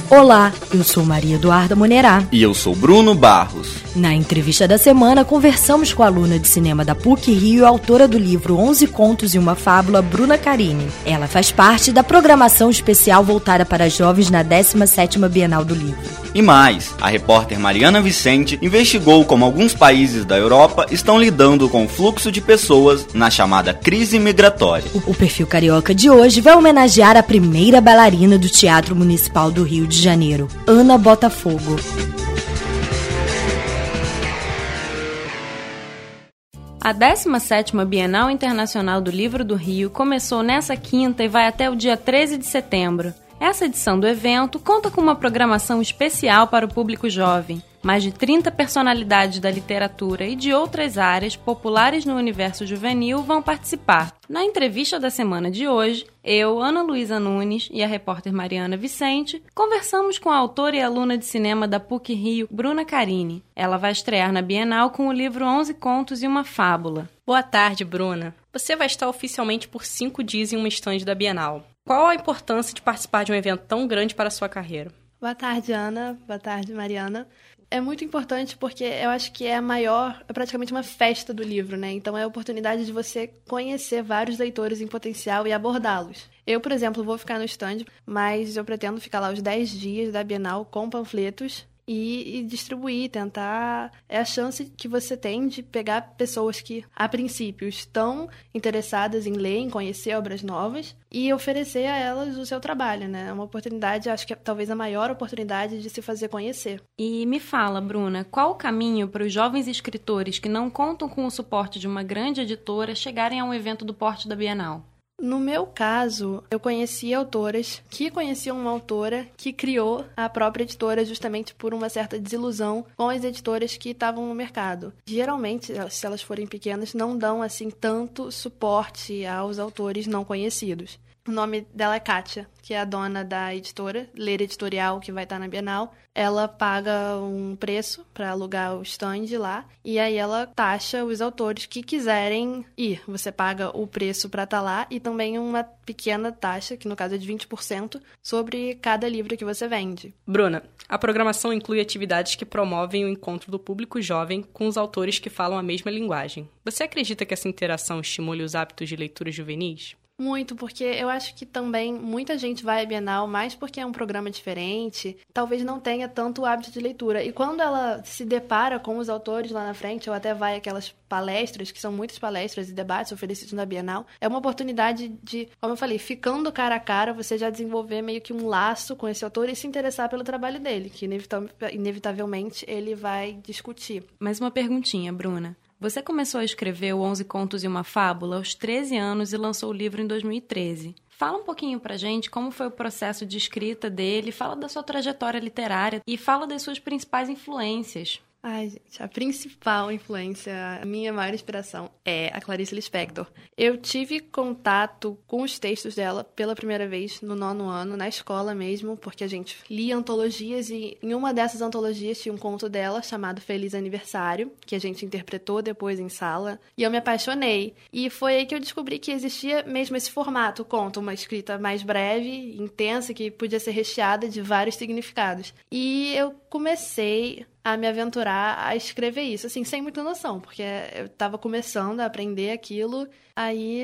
Olá, eu sou Maria Eduarda Monerá. E eu sou Bruno Barros. Na entrevista da semana, conversamos com a aluna de cinema da PUC-Rio, autora do livro 11 Contos e uma Fábula, Bruna Carini. Ela faz parte da programação especial voltada para jovens na 17ª Bienal do Livro. E mais, a repórter Mariana Vicente investigou como alguns países da Europa estão lidando com o fluxo de pessoas na chamada crise migratória. O Perfil Carioca de hoje vai homenagear a primeira bailarina do Teatro Municipal do Rio de Janeiro, Ana Botafogo. A 17ª Bienal Internacional do Livro do Rio começou nessa quinta e vai até o dia 13 de setembro. Essa edição do evento conta com uma programação especial para o público jovem. Mais de 30 personalidades da literatura e de outras áreas populares no universo juvenil vão participar. Na entrevista da semana de hoje, eu, Ana Luísa Nunes e a repórter Mariana Vicente conversamos com a autora e aluna de cinema da PUC-Rio, Bruna Carini. Ela vai estrear na Bienal com o livro 11 Contos e uma Fábula. Boa tarde, Bruna. Você vai estar oficialmente por 5 dias em uma estande da Bienal. Qual a importância de participar de um evento tão grande para a sua carreira? Boa tarde, Ana. Boa tarde, Mariana. É muito importante porque eu acho que é praticamente uma festa do livro, né? Então é a oportunidade de você conhecer vários leitores em potencial e abordá-los. Eu, por exemplo, vou ficar no stand, mas eu pretendo ficar lá os 10 dias da Bienal com panfletos e distribuir, tentar. É a chance que você tem de pegar pessoas que, a princípio, estão interessadas em ler, em conhecer obras novas e oferecer a elas o seu trabalho, né? É uma oportunidade, acho que é talvez a maior oportunidade de se fazer conhecer. E me fala, Bruna, qual o caminho para os jovens escritores que não contam com o suporte de uma grande editora chegarem a um evento do porte da Bienal? No meu caso, eu conheci autoras que conheciam uma autora que criou a própria editora justamente por uma certa desilusão com as editoras que estavam no mercado. Geralmente, se elas forem pequenas, não dão assim tanto suporte aos autores não conhecidos. O nome dela é Kátia, que é a dona da editora, Ler Editorial, que vai estar na Bienal. Ela paga um preço para alugar o stand lá e aí ela taxa os autores que quiserem ir. Você paga o preço para estar lá e também uma pequena taxa, que no caso é de 20%, sobre cada livro que você vende. Bruna, a programação inclui atividades que promovem o encontro do público jovem com os autores que falam a mesma linguagem. Você acredita que essa interação estimule os hábitos de leitura juvenis? Muito, porque eu acho que também muita gente vai à Bienal mais porque é um programa diferente, talvez não tenha tanto hábito de leitura. E quando ela se depara com os autores lá na frente, ou até vai aquelas palestras, que são muitas palestras e debates oferecidos na Bienal, é uma oportunidade de, como eu falei, ficando cara a cara, você já desenvolver meio que um laço com esse autor e se interessar pelo trabalho dele, que inevitavelmente ele vai discutir. Mais uma perguntinha, Bruna. Você começou a escrever o 11 Contos e uma Fábula aos 13 anos e lançou o livro em 2013. Fala um pouquinho pra gente como foi o processo de escrita dele, fala da sua trajetória literária e fala das suas principais influências. Ai, gente, a principal influência, a minha maior inspiração é a Clarice Lispector. Eu tive contato com os textos dela pela primeira vez no 9º ano, na escola mesmo, porque a gente lia antologias e em uma dessas antologias tinha um conto dela chamado Feliz Aniversário, que a gente interpretou depois em sala, e eu me apaixonei. E foi aí que eu descobri que existia mesmo esse formato, o conto, uma escrita mais breve, intensa, que podia ser recheada de vários significados. E eu comecei a me aventurar a escrever isso, assim, sem muita noção, porque eu estava começando a aprender aquilo. Aí,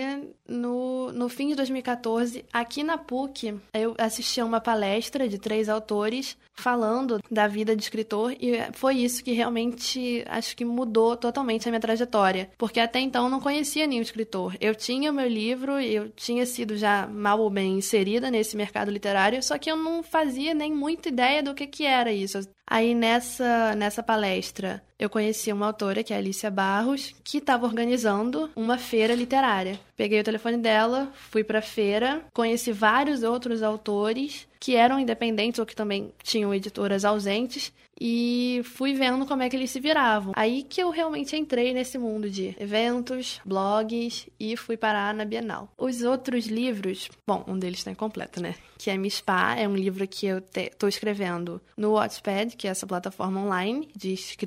no fim de 2014, aqui na PUC, eu assisti a uma palestra de 3 autores falando da vida de escritor e foi isso que realmente, acho que mudou totalmente a minha trajetória, porque até então eu não conhecia nenhum escritor. Eu tinha o meu livro, eu tinha sido já mal ou bem inserida nesse mercado literário, só que eu não fazia nem muita ideia do que era isso. Aí, nessa palestra, eu conheci uma autora, que é a Alicia Barros, que estava organizando uma feira literária. Peguei o telefone dela, fui para a feira, conheci vários outros autores que eram independentes ou que também tinham editoras ausentes e fui vendo como é que eles se viravam. Aí que eu realmente entrei nesse mundo de eventos, blogs e fui parar na Bienal. Os outros livros, bom, um deles está incompleto, né? Que é Mispá, é um livro que eu estou escrevendo no Wattpad, que é essa plataforma online de escrita e de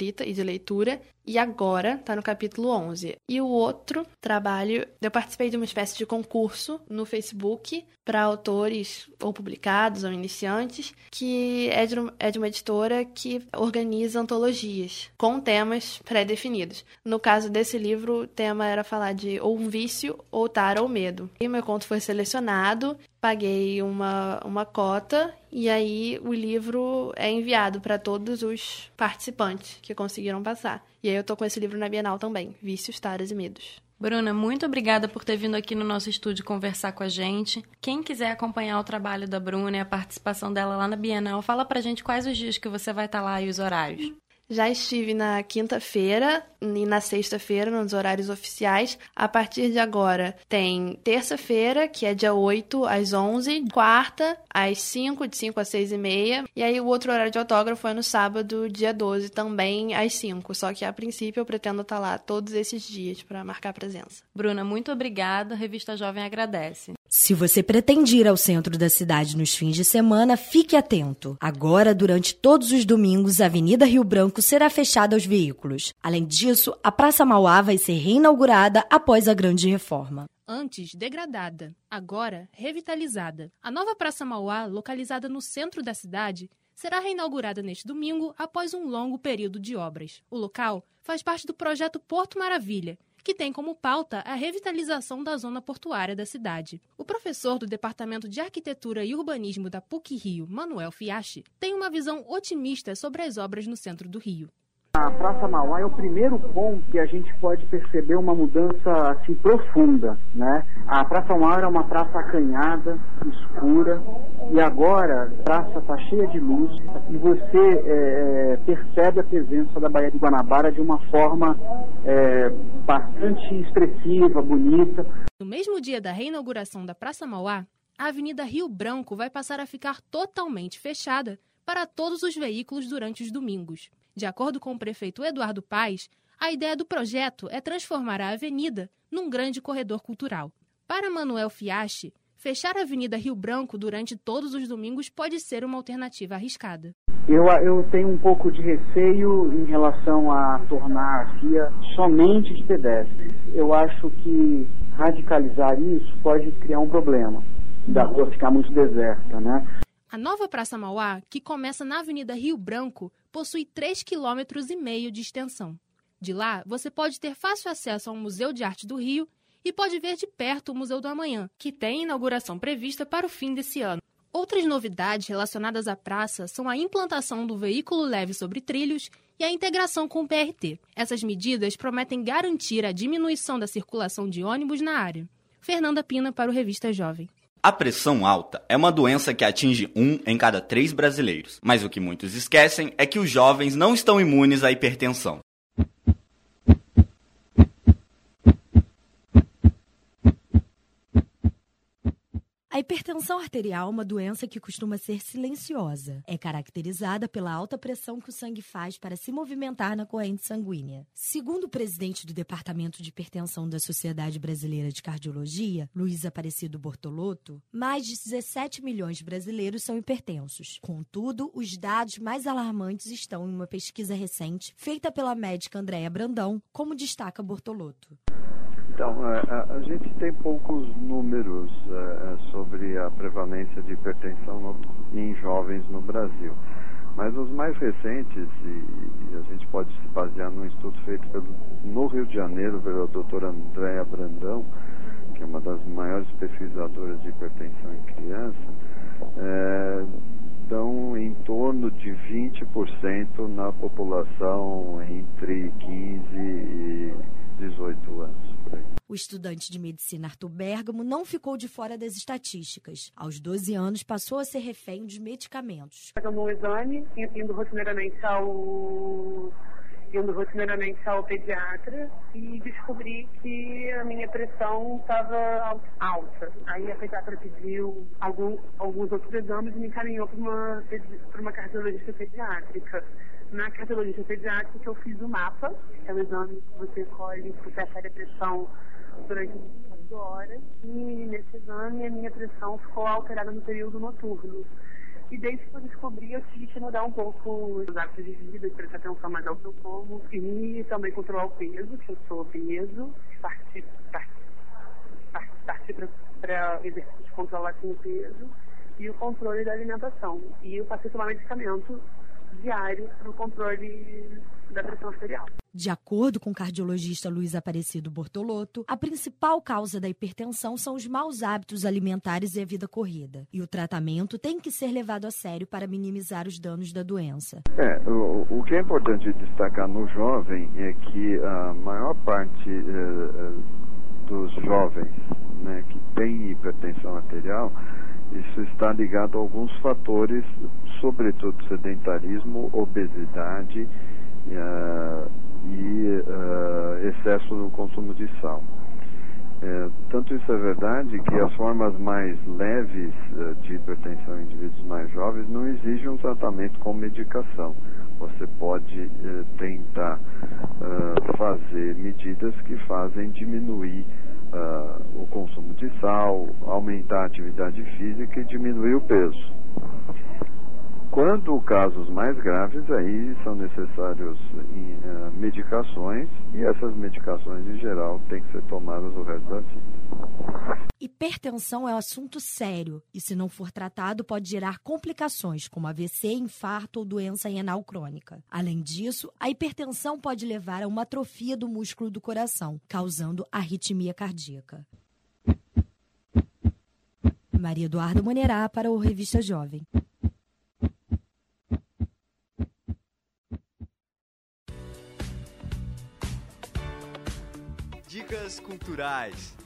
leitura e agora está no capítulo 11. E o outro trabalho, eu participei de uma espécie de concurso no Facebook para autores ou publicados ou iniciantes, que é de uma editora que organiza antologias com temas pré-definidos. No caso desse livro, o tema era falar de ou um vício, ou tara ou medo. E meu conto foi selecionado, paguei uma cota e aí o livro é enviado para todos os participantes que conseguiram passar. E aí eu tô com esse livro na Bienal também, Vícios, Taras e Medos. Bruna, muito obrigada por ter vindo aqui no nosso estúdio conversar com a gente. Quem quiser acompanhar o trabalho da Bruna e a participação dela lá na Bienal, fala pra gente quais os dias que você vai estar lá e os horários. Já estive na quinta-feira e na sexta-feira, nos horários oficiais. A partir de agora, tem terça-feira, que é dia 8 às 11, quarta às 5, de 5 às 6h30. E aí o outro horário de autógrafo é no sábado, dia 12, também às 5. Só que a princípio eu pretendo estar lá todos esses dias para marcar presença. Bruna, muito obrigada. A Revista Jovem agradece. Se você pretende ir ao centro da cidade nos fins de semana, fique atento. Agora, durante todos os domingos, a Avenida Rio Branco será fechada aos veículos. Além disso, a Praça Mauá vai ser reinaugurada após a grande reforma. Antes degradada, agora revitalizada. A nova Praça Mauá, localizada no centro da cidade, será reinaugurada neste domingo após um longo período de obras. O local faz parte do projeto Porto Maravilha, que tem como pauta a revitalização da zona portuária da cidade. O professor do Departamento de Arquitetura e Urbanismo da PUC-Rio, Manuel Fiachi, tem uma visão otimista sobre as obras no centro do Rio. A Praça Mauá é o primeiro ponto que a gente pode perceber uma mudança assim profunda, né? A Praça Mauá era uma praça acanhada, escura, e agora a praça está cheia de luz e você percebe a presença da Baía de Guanabara de uma forma bastante expressiva, bonita. No mesmo dia da reinauguração da Praça Mauá, a Avenida Rio Branco vai passar a ficar totalmente fechada para todos os veículos durante os domingos. De acordo com o prefeito Eduardo Paes, a ideia do projeto é transformar a avenida num grande corredor cultural. Para Manuel Fiachi, fechar a Avenida Rio Branco durante todos os domingos pode ser uma alternativa arriscada. Eu tenho um pouco de receio em relação a tornar a via somente de pedestres. Eu acho que radicalizar isso pode criar um problema, da rua ficar muito deserta, né? A nova Praça Mauá, que começa na Avenida Rio Branco, possui 3,5 km de extensão. De lá, você pode ter fácil acesso ao Museu de Arte do Rio e pode ver de perto o Museu do Amanhã, que tem inauguração prevista para o fim desse ano. Outras novidades relacionadas à praça são a implantação do veículo leve sobre trilhos e a integração com o PRT. Essas medidas prometem garantir a diminuição da circulação de ônibus na área. Fernanda Pina para o Revista Jovem. A pressão alta é uma doença que atinge 1 em cada 3 brasileiros. Mas o que muitos esquecem é que os jovens não estão imunes à hipertensão. A hipertensão arterial é uma doença que costuma ser silenciosa. É caracterizada pela alta pressão que o sangue faz para se movimentar na corrente sanguínea. Segundo o presidente do Departamento de Hipertensão da Sociedade Brasileira de Cardiologia, Luiz Aparecido Bortolotto, mais de 17 milhões de brasileiros são hipertensos. Contudo, os dados mais alarmantes estão em uma pesquisa recente feita pela médica Andréa Brandão, como destaca Bortolotto. Então, a gente tem poucos números sobre a prevalência de hipertensão em jovens no Brasil. Mas os mais recentes, e a gente pode se basear num estudo feito no Rio de Janeiro pela doutora Andréa Brandão, que é uma das maiores pesquisadoras de hipertensão em criança, dão em torno de 20% na população entre 15 e 18 anos. O estudante de medicina Arthur Bergamo não ficou de fora das estatísticas. Aos 12 anos, passou a ser refém dos medicamentos. Fazendo um exame, indo rotineiramente ao pediatra e descobri que a minha pressão estava alta. Aí a pediatra pediu alguns outros exames e me encaminhou para uma cardiologista pediátrica. Na cardiologista pediátrica eu fiz o mapa, que é o exame que você colhe que percebe a pressão durante 24 horas. E nesse exame a minha pressão ficou alterada no período noturno. E desde que eu descobri, eu tive que mudar um pouco os hábitos de vida, prestar atenção mais ao que eu como e também controlar o peso, que eu sou obeso, partir para exercício de controlar assim, o peso e o controle da alimentação. E eu passei a tomar medicamento diário para o controle da pressão arterial. De acordo com o cardiologista Luiz Aparecido Bortolotto, a principal causa da hipertensão são os maus hábitos alimentares e a vida corrida. E o tratamento tem que ser levado a sério para minimizar os danos da doença. O que é importante destacar no jovem é que a maior parte dos jovens, né, que tem hipertensão arterial, isso está ligado a alguns fatores, sobretudo sedentarismo, obesidade e excesso no consumo de sal. Tanto isso é verdade que as formas mais leves de hipertensão em indivíduos mais jovens não exigem um tratamento com medicação. Você pode tentar fazer medidas que fazem diminuir o consumo de sal, aumentar a atividade física e diminuir o peso. Quando casos mais graves, aí são necessários medicações e essas medicações, em geral, têm que ser tomadas o resto da vida. Hipertensão é um assunto sério e, se não for tratado, pode gerar complicações como AVC, infarto ou doença renal crônica. Além disso, a hipertensão pode levar a uma atrofia do músculo do coração, causando arritmia cardíaca. Maria Eduarda Monerá para o Revista Jovem. Dicas culturais.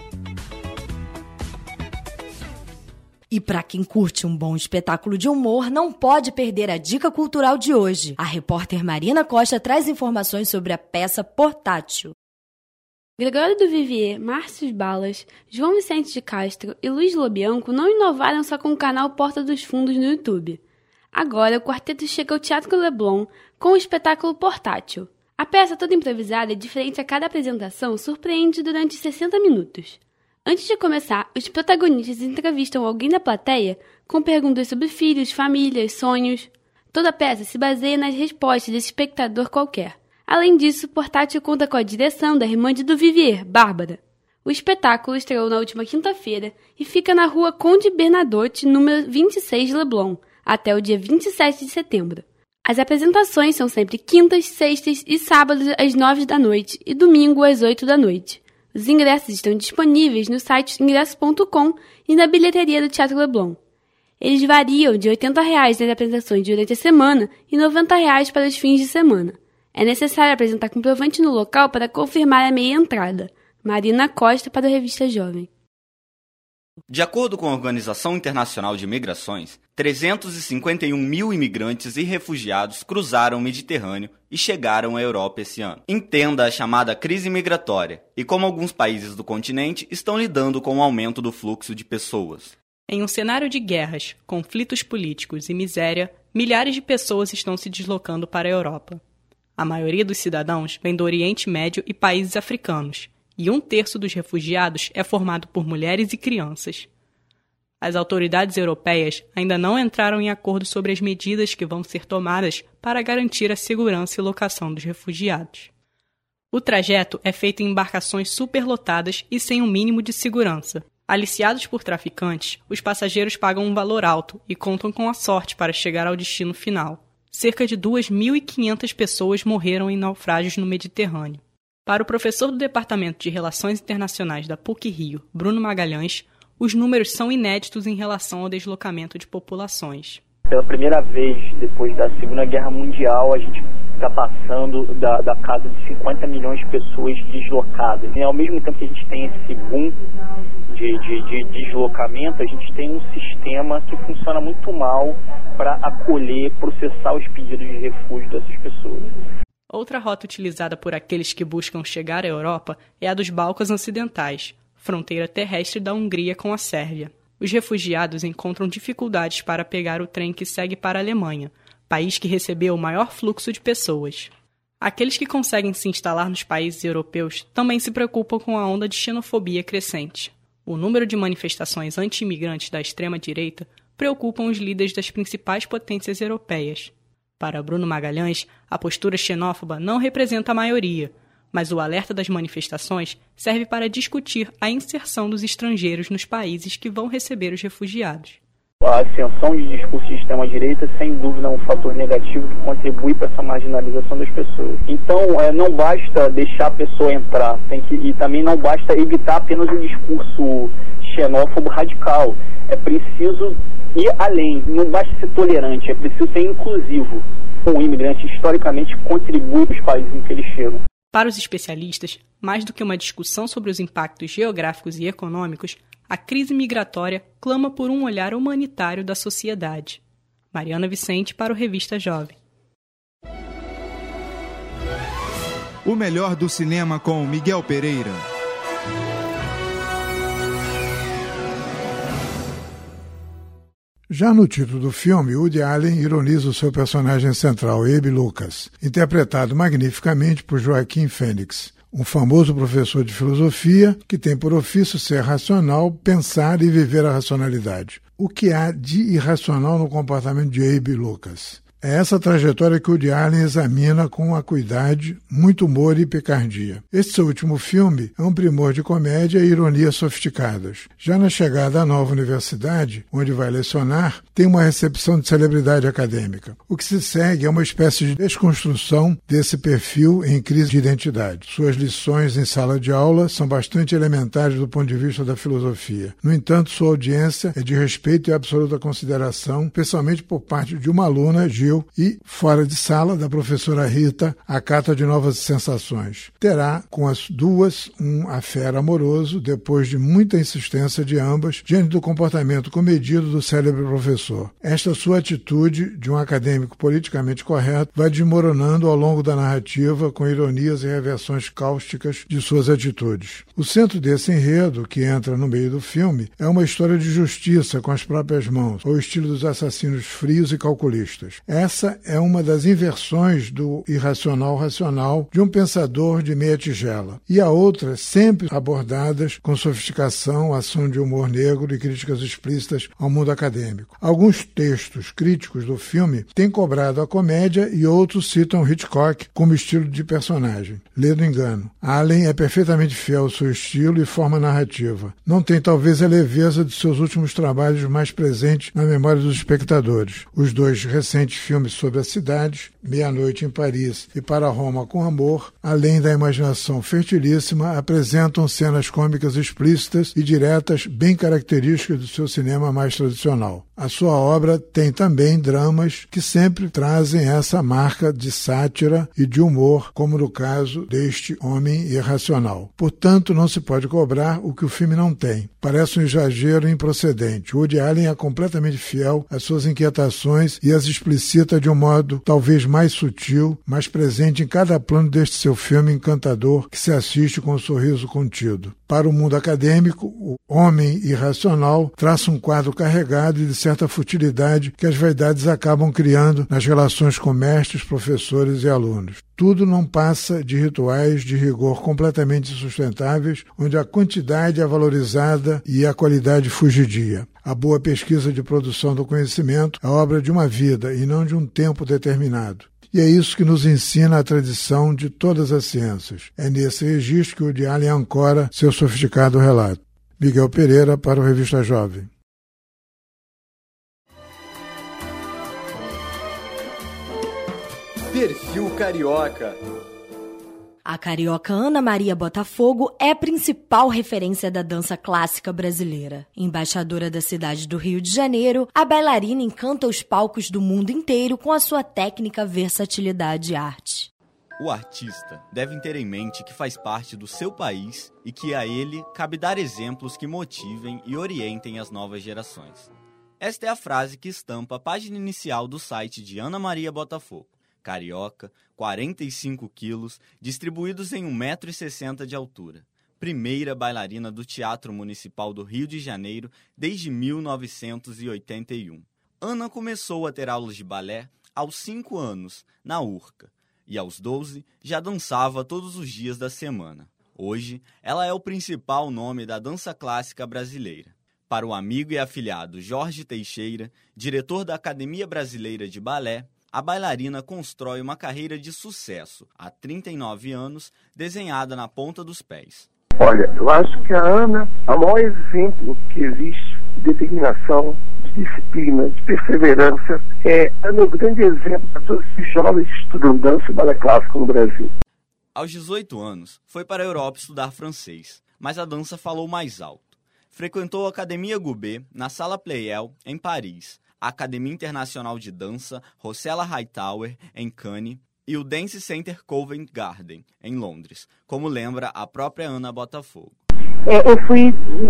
E para quem curte um bom espetáculo de humor, não pode perder a dica cultural de hoje. A repórter Marina Costa traz informações sobre a peça Portátil. Gregório do Vivier, Márcio Balas, João Vicente de Castro e Luiz Lobianco não inovaram só com o canal Porta dos Fundos no YouTube. Agora o quarteto chega ao Teatro Leblon com o espetáculo Portátil. A peça toda improvisada e diferente a cada apresentação surpreende durante 60 minutos. Antes de começar, os protagonistas entrevistam alguém da plateia com perguntas sobre filhos, famílias, sonhos. Toda a peça se baseia nas respostas desse espectador qualquer. Além disso, Portátil conta com a direção da irmã de do Vivier, Bárbara. O espetáculo estreou na última quinta-feira e fica na rua Conde Bernadotte, número 26 de Leblon, até o dia 27 de setembro. As apresentações são sempre quintas, sextas e sábados às 9 da noite e domingo às 8 da noite. Os ingressos estão disponíveis no site ingresso.com e na bilheteria do Teatro Leblon. Eles variam de R$ 80 nas apresentações durante a semana e R$ 90 para os fins de semana. É necessário apresentar comprovante no local para confirmar a meia entrada. Marina Costa para a Revista Jovem. De acordo com a Organização Internacional de Migrações, 351 mil imigrantes e refugiados cruzaram o Mediterrâneo e chegaram à Europa esse ano. Entenda a chamada crise migratória e como alguns países do continente estão lidando com o aumento do fluxo de pessoas. Em um cenário de guerras, conflitos políticos e miséria, milhares de pessoas estão se deslocando para a Europa. A maioria dos cidadãos vem do Oriente Médio e países africanos, e 1/3 dos refugiados é formado por mulheres e crianças. As autoridades europeias ainda não entraram em acordo sobre as medidas que vão ser tomadas para garantir a segurança e locação dos refugiados. O trajeto é feito em embarcações superlotadas e sem um mínimo de segurança. Aliciados por traficantes, os passageiros pagam um valor alto e contam com a sorte para chegar ao destino final. Cerca de 2.500 pessoas morreram em naufrágios no Mediterrâneo. Para o professor do Departamento de Relações Internacionais da PUC-Rio, Bruno Magalhães, os números são inéditos em relação ao deslocamento de populações. Pela primeira vez, depois da Segunda Guerra Mundial, a gente está passando da casa de 50 milhões de pessoas deslocadas. E ao mesmo tempo que a gente tem esse boom de deslocamento, a gente tem um sistema que funciona muito mal para acolher, processar os pedidos de refúgio dessas pessoas. Outra rota utilizada por aqueles que buscam chegar à Europa é a dos Balcãs Ocidentais, fronteira terrestre da Hungria com a Sérvia. Os refugiados encontram dificuldades para pegar o trem que segue para a Alemanha, país que recebeu o maior fluxo de pessoas. Aqueles que conseguem se instalar nos países europeus também se preocupam com a onda de xenofobia crescente. O número de manifestações anti-imigrantes da extrema-direita preocupam os líderes das principais potências europeias. Para Bruno Magalhães, a postura xenófoba não representa a maioria, mas o alerta das manifestações serve para discutir a inserção dos estrangeiros nos países que vão receber os refugiados. A ascensão de discurso de extrema-direita, sem dúvida, é um fator negativo que contribui para essa marginalização das pessoas. Então, não basta deixar a pessoa entrar, e também não basta evitar apenas o discurso xenófobo radical. É preciso ir além, não basta ser tolerante, é preciso ser inclusivo. O imigrante, historicamente, contribui para os países em que eles chegam. Para os especialistas, mais do que uma discussão sobre os impactos geográficos e econômicos, a crise migratória clama por um olhar humanitário da sociedade. Mariana Vicente para o Revista Jovem. O melhor do cinema com Miguel Pereira. Já no título do filme, Woody Allen ironiza o seu personagem central, Abe Lucas, interpretado magnificamente por Joaquim Fênix, um famoso professor de filosofia que tem por ofício ser racional, pensar e viver a racionalidade. O que há de irracional no comportamento de Abe Lucas? É essa trajetória que Woody Allen examina com acuidade, muito humor e picardia. Este seu último filme é um primor de comédia e ironia sofisticadas. Já na chegada à nova universidade, onde vai lecionar, tem uma recepção de celebridade acadêmica. O que se segue é uma espécie de desconstrução desse perfil em crise de identidade. Suas lições em sala de aula são bastante elementares do ponto de vista da filosofia. No entanto, sua audiência é de respeito e absoluta consideração, especialmente por parte de uma aluna, Gil, e, fora de sala, da professora Rita, a cata de novas sensações. Terá, com as duas, um affair amoroso, depois de muita insistência de ambas, diante do comportamento comedido do célebre professor. Esta sua atitude, de um acadêmico politicamente correto, vai desmoronando ao longo da narrativa com ironias e reversões cáusticas de suas atitudes. O centro desse enredo, que entra no meio do filme, é uma história de justiça com as próprias mãos, ao estilo dos assassinos frios e calculistas. Essa é uma das inversões do irracional-racional de um pensador de meia tigela. E a outra, sempre abordadas com sofisticação, ação de humor negro e críticas explícitas ao mundo acadêmico. Alguns textos críticos do filme têm cobrado a comédia e outros citam Hitchcock como estilo de personagem. Lê do engano. Allen é perfeitamente fiel ao seu estilo e forma narrativa. Não tem talvez a leveza de seus últimos trabalhos mais presentes na memória dos espectadores. Os dois recentes filmes sobre a cidade, Meia-Noite em Paris e Para Roma com Amor, além da imaginação fertilíssima, apresentam cenas cômicas explícitas e diretas bem características do seu cinema mais tradicional. A sua obra tem também dramas que sempre trazem essa marca de sátira e de humor, como no caso deste Homem Irracional. Portanto, não se pode cobrar o que o filme não tem. Parece um exagero improcedente. Woody Allen é completamente fiel às suas inquietações e as explicita de um modo talvez mais sutil, mais presente em cada plano deste seu filme encantador que se assiste com um sorriso contido. Para o mundo acadêmico, o Homem Irracional traça um quadro carregado e de certa futilidade que as vaidades acabam criando nas relações com mestres, professores e alunos. Tudo não passa de rituais de rigor completamente insustentáveis, onde a quantidade é valorizada e a qualidade fugidia. A boa pesquisa de produção do conhecimento é obra de uma vida e não de um tempo determinado. E é isso que nos ensina a tradição de todas as ciências. É nesse registro que o Woody Allen ancora seu sofisticado relato. Miguel Pereira para o Revista Jovem. Perfil Carioca. A carioca Ana Maria Botafogo é a principal referência da dança clássica brasileira. Embaixadora da cidade do Rio de Janeiro, a bailarina encanta os palcos do mundo inteiro com a sua técnica, versatilidade e arte. O artista deve ter em mente que faz parte do seu país e que a ele cabe dar exemplos que motivem e orientem as novas gerações. Esta é a frase que estampa a página inicial do site de Ana Maria Botafogo. Carioca, 45 quilos, distribuídos em 1,60 m de altura. Primeira bailarina do Teatro Municipal do Rio de Janeiro desde 1981. Ana começou a ter aulas de balé aos 5 anos, na Urca, e aos 12 já dançava todos os dias da semana. Hoje, ela é o principal nome da dança clássica brasileira. Para o amigo e afilhado Jorge Teixeira, diretor da Academia Brasileira de Balé, a bailarina constrói uma carreira de sucesso, há 39 anos, desenhada na ponta dos pés. Olha, eu acho que a Ana é o maior exemplo que existe de determinação, de disciplina, de perseverança. É meu grande exemplo para todos esses jovens que estudam dança e balé clássico no Brasil. Aos 18 anos, foi para a Europa estudar francês, mas a dança falou mais alto. Frequentou a Academia Goubet, na Sala Pleyel, em Paris, a Academia Internacional de Dança Rossella Hightower, em Cannes, e o Dance Center Covent Garden, em Londres, como lembra a própria Ana Botafogo. Eu fui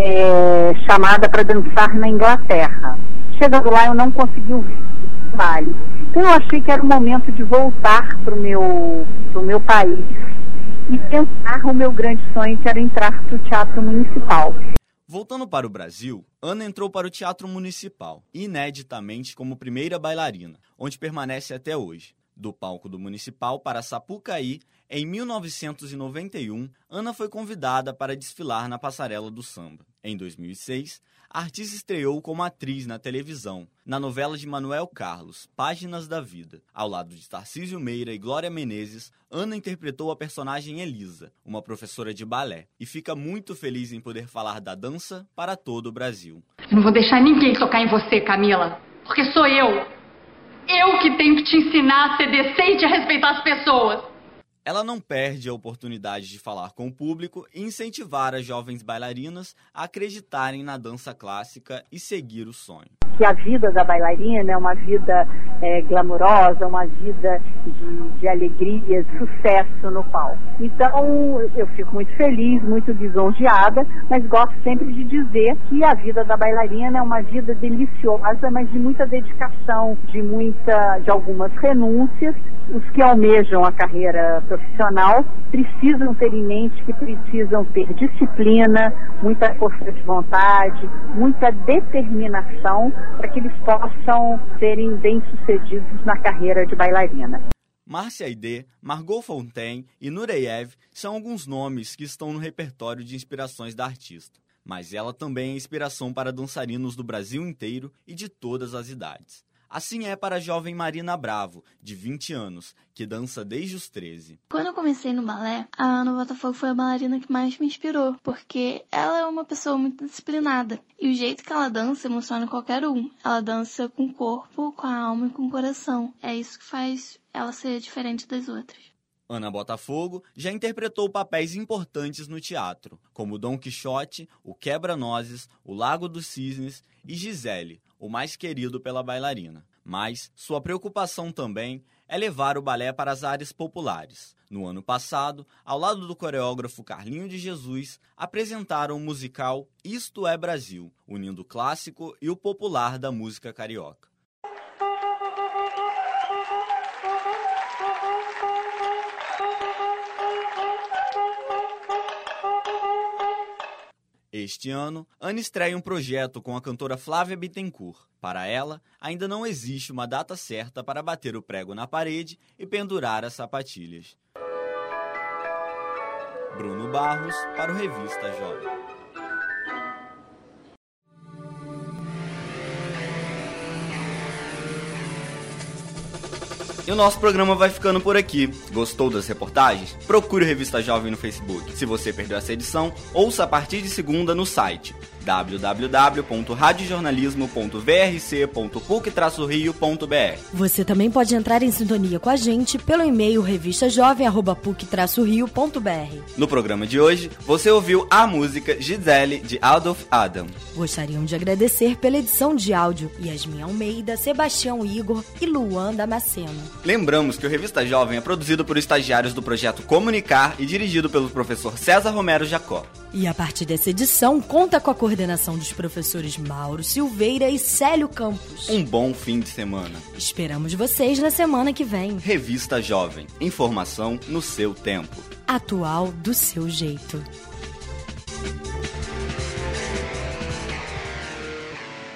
chamada para dançar na Inglaterra. Chegando lá, eu não consegui ouvir o trabalho. Então, eu achei que era o momento de voltar para o meu país e tentar o meu grande sonho, que era entrar para o Teatro Municipal. Voltando para o Brasil, Ana entrou para o Teatro Municipal, ineditamente como primeira bailarina, onde permanece até hoje. Do palco do Municipal para Sapucaí, em 1991, Ana foi convidada para desfilar na Passarela do Samba. Em 2006, a artista estreou como atriz na televisão, na novela de Manuel Carlos, Páginas da Vida. Ao lado de Tarcísio Meira e Glória Menezes, Ana interpretou a personagem Elisa, uma professora de balé, e fica muito feliz em poder falar da dança para todo o Brasil. Eu não vou deixar ninguém tocar em você, Camila, porque sou eu. Eu que tenho que te ensinar a ser decente e a respeitar as pessoas. Ela não perde a oportunidade de falar com o público e incentivar as jovens bailarinas a acreditarem na dança clássica e seguir o sonho. Que a vida da bailarina é uma vida glamurosa, uma vida de alegria, de sucesso no palco. Então, eu fico muito feliz, muito lisonjeada, mas gosto sempre de dizer que a vida da bailarina é uma vida deliciosa, mas de muita dedicação, de algumas renúncias. Os que almejam a carreira profissional precisam ter em mente que precisam ter disciplina, muita força de vontade, muita determinação para que eles possam serem bem-sucedidos na carreira de bailarina. Márcia Aidê, Margot Fontaine e Nureyev são alguns nomes que estão no repertório de inspirações da artista. Mas ela também é inspiração para dançarinos do Brasil inteiro e de todas as idades. Assim é para a jovem Marina Bravo, de 20 anos, que dança desde os 13. Quando eu comecei no balé, a Ana Botafogo foi a bailarina que mais me inspirou, porque ela é uma pessoa muito disciplinada. E o jeito que ela dança emociona qualquer um. Ela dança com o corpo, com a alma e com o coração. É isso que faz ela ser diferente das outras. Ana Botafogo já interpretou papéis importantes no teatro, como Dom Quixote, o Quebra-Nozes, o Lago dos Cisnes e Gisele, o mais querido pela bailarina. Mas sua preocupação também é levar o balé para as áreas populares. No ano passado, ao lado do coreógrafo Carlinho de Jesus, apresentaram o musical Isto é Brasil, unindo o clássico e o popular da música carioca. Este ano, Ana estreia um projeto com a cantora Flávia Bittencourt. Para ela, ainda não existe uma data certa para bater o prego na parede e pendurar as sapatilhas. Bruno Barros, para o Revista Jovem. E o nosso programa vai ficando por aqui. Gostou das reportagens? Procure o Revista Jovem no Facebook. Se você perdeu essa edição, ouça a partir de segunda no site www.radiojornalismo.vrc.puc-rio.br. Você também pode entrar em sintonia com a gente pelo e-mail revistajovem@puc-rio.br. No programa de hoje, você ouviu a música Gisele, de Adolf Adam. Gostaríamos de agradecer pela edição de áudio Yasmin Almeida, Sebastião Igor e Luan Damasceno. Lembramos que o Revista Jovem é produzido por estagiários do projeto Comunicar e dirigido pelo professor César Romero Jacó. E a partir dessa edição, conta com a coordenação dos professores Mauro Silveira e Célio Campos. Um bom fim de semana. Esperamos vocês na semana que vem. Revista Jovem. Informação no seu tempo. Atual do seu jeito.